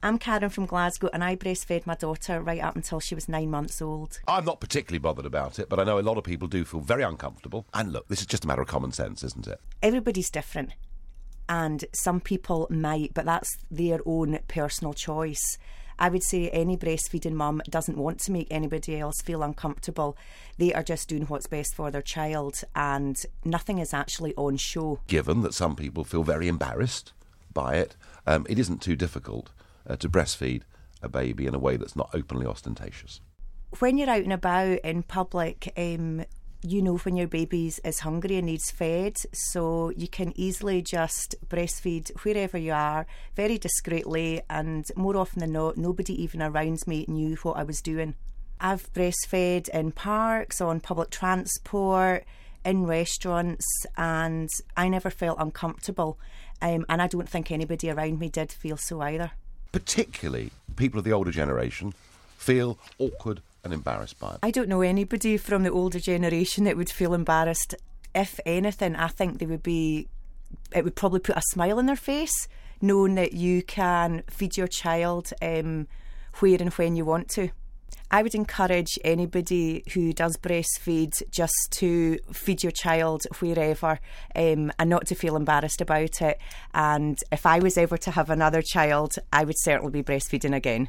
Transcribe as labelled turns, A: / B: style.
A: I'm Karen from Glasgow, and I breastfed my daughter right up until she was 9 months old.
B: I'm not particularly bothered about it, but I know a lot of people do feel very uncomfortable. And look, this is just a matter of common sense, isn't it?
A: Everybody's different, and some people might, but that's their own personal choice. I would say any breastfeeding mum doesn't want to make anybody else feel uncomfortable. They are just doing what's best for their child, and nothing is actually on show.
B: Given that some people feel very embarrassed by it, it isn't too difficult to breastfeed a baby in a way that's not openly ostentatious.
A: When you're out and about in public, you know when your baby is hungry and needs fed, so you can easily just breastfeed wherever you are, very discreetly, and more often than not, nobody even around me knew what I was doing. I've breastfed in parks, on public transport, in restaurants, and I never felt uncomfortable, and I don't think anybody around me did feel so either.
B: Particularly people of the older generation feel awkward and embarrassed by it.
A: I don't know anybody from the older generation that would feel embarrassed. If anything, I think it would probably put a smile on their face, knowing that you can feed your child where and when you want to. I would encourage anybody who does breastfeed just to feed your child wherever, and not to feel embarrassed about it. And if I was ever to have another child, I would certainly be breastfeeding again.